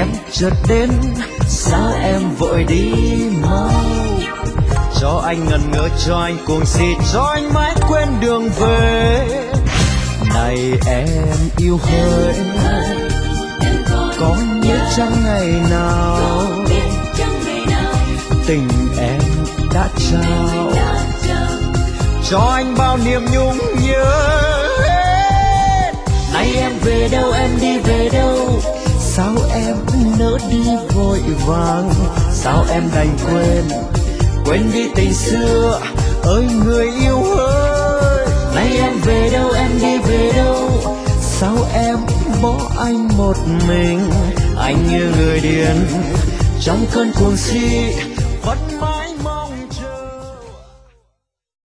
em chợt đến, sao em vội đi mau. Cho anh ngần ngơ, cho anh cuồng si, cho anh mãi quên đường về. Này em yêu hỡi, có nhớ chăng ngày nào tình em đã trao cho anh bao niềm nhung nhớ. Nay em về đâu, em đi về đâu, sao em nỡ đi vội vàng, sao em đành quên đi tình xưa, ơi người yêu ơi. Nay em về đâu, em đi về đâu, sao em bỏ anh một mình, anh như người điên trong cơn cuồng si vẫn mãi